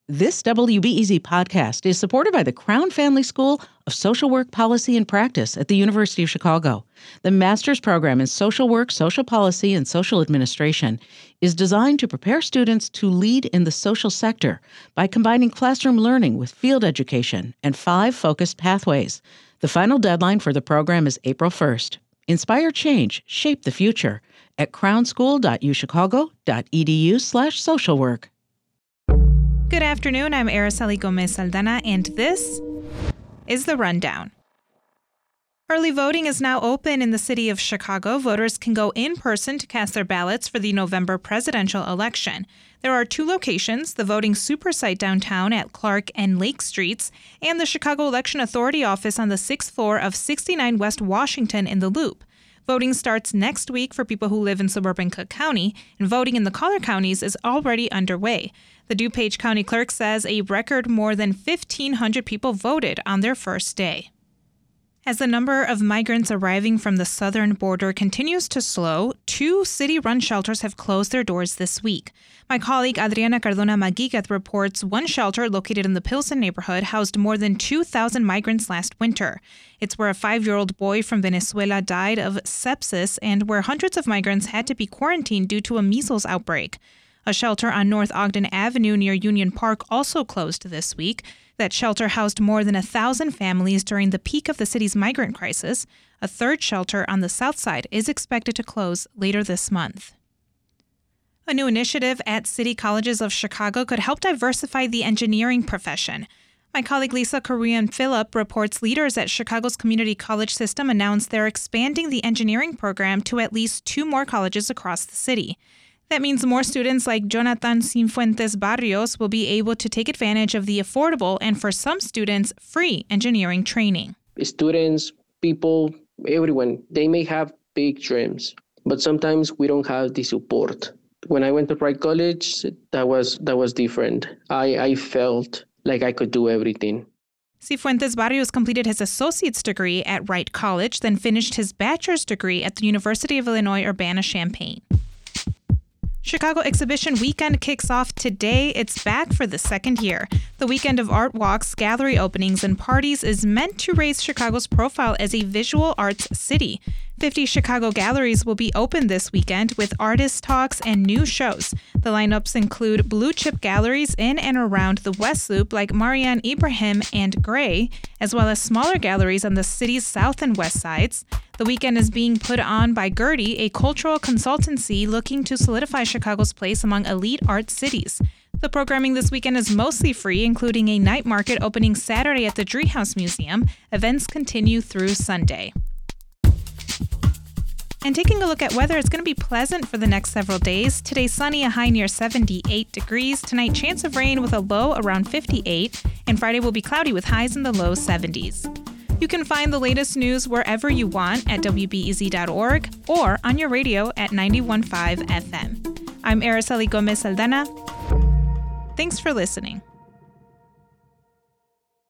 This WBEZ podcast is supported by the Crown Family School of Social Work Policy and Practice at the University of Chicago. The master's program in social work, social policy, and social administration is designed to prepare students to lead in the social sector by combining classroom learning with field education and 5 focused pathways. The final deadline for the program is April 1st. Inspire change, shape the future at crownschool.uchicago.edu/socialwork. Good afternoon, I'm Araceli Gomez Saldana, and this is The Rundown. Early voting is now open in the city of Chicago. Voters can go in person to cast their ballots for the November presidential election. There are 2 locations, the voting super site downtown at Clark and Lake Streets, and the Chicago Election Authority office on the 6th floor of 69 West Washington in the Loop. Voting starts next week for people who live in suburban Cook County, and voting in the collar counties is already underway. The DuPage County Clerk says a record more than 1,500 people voted on their first day. As the number of migrants arriving from the southern border continues to slow, 2 city-run shelters have closed their doors this week. My colleague Adriana Cardona Maguiguez reports one shelter located in the Pilsen neighborhood housed more than 2,000 migrants last winter. It's where a 5-year-old boy from Venezuela died of sepsis and where hundreds of migrants had to be quarantined due to a measles outbreak. A shelter on North Ogden Avenue near Union Park also closed this week. That shelter housed more than 1,000 families during the peak of the city's migrant crisis. A 3rd shelter on the south side is expected to close later this month. A new initiative at City Colleges of Chicago could help diversify the engineering profession. My colleague Lisa Korean-Phillip reports leaders at Chicago's community college system announced they're expanding the engineering program to at least 2 more colleges across the city. That means more students like Jonathan Cifuentes Barrios will be able to take advantage of the affordable and, for some students, free engineering training. Students, people, everyone, they may have big dreams, but sometimes we don't have the support. When I went to Wright College, that was different. I felt like I could do everything. Cifuentes Barrios completed his associate's degree at Wright College, then finished his bachelor's degree at the University of Illinois Urbana-Champaign. Chicago Exhibition Weekend kicks off today. It's back for the 2nd year. The weekend of art walks, gallery openings, and parties is meant to raise Chicago's profile as a visual arts city. 50 Chicago galleries will be open this weekend with artist talks and new shows. The lineups include blue-chip galleries in and around the West Loop like Marianne Ibrahim and Gray, as well as smaller galleries on the city's south and west sides. The weekend is being put on by Gertie, a cultural consultancy looking to solidify Chicago's place among elite art cities. The programming this weekend is mostly free, including a night market opening Saturday at the Driehaus Museum. Events continue through Sunday. And taking a look at weather, it's going to be pleasant for the next several days. Today, sunny, a high near 78 degrees. Tonight, chance of rain with a low around 58. And Friday will be cloudy with highs in the low 70s. You can find the latest news wherever you want at WBEZ.org or on your radio at 91.5 FM. I'm Araceli Gomez Saldana. Thanks for listening.